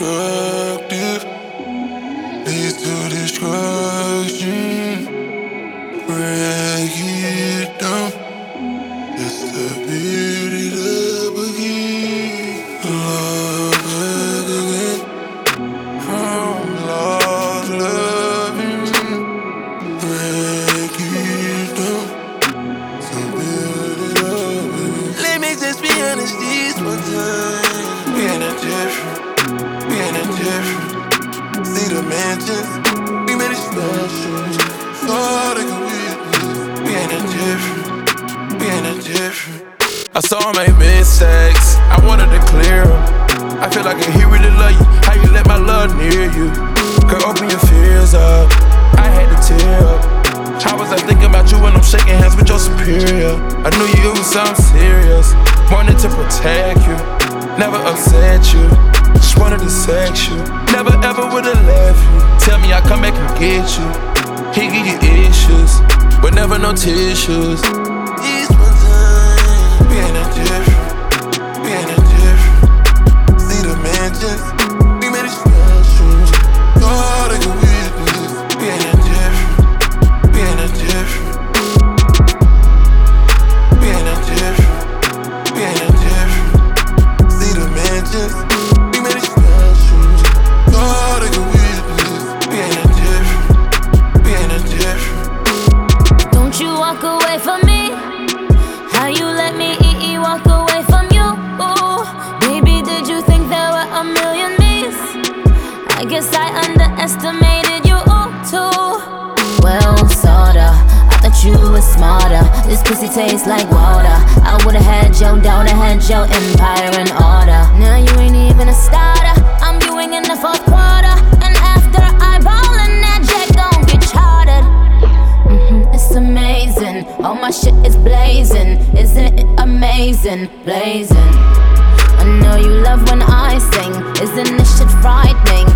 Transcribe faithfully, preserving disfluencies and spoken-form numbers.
destructive, leads to destruction. Break it down, just to build it up again. Love back again, from lost loving. Break it down, so build it up again. Let me just be honest this one time. We ain't a different, we ain't a different. See the mansions, we made it special. So they can witness. We ain't a different, we ain't a different. I saw him make mistakes, I wanted to clear him. I feel like he really love you, how you let my love near you. Girl, open your fears up, I had to tear up. How was I thinking about you when I'm shaking hands with your superior? I knew you was something serious, wanted to protect you, never upset you, just wanted to sex you. Never ever would've left you. Tell me I come back and get you. He give you issues, but never no tissues. This one time, we ain't a different, we ain't a different. See the mansions, we made it special. God, they can witness. We ain't a different, we ain't a different. We ain't a different, we ain't a different. See the mansions, we made it special. God, they can witness. We ain't a different, we ain't a different. Don't you walk away from me? How you let me eat you walk away from you? Ooh, baby, did you think there were a million me's? I guess I underestimated you too. Well, sorta, I thought you were smarter. This pussy tastes like water. I would've had your daughter, had your empire in order. Now you ain't even a starter. I'm viewing in the fourth quarter, and after I ball in that jack, don't get chartered. Mm-hmm, it's amazing, all my shit is blazing. Isn't it amazing, blazing? I know you love when I sing. Isn't this shit frightening?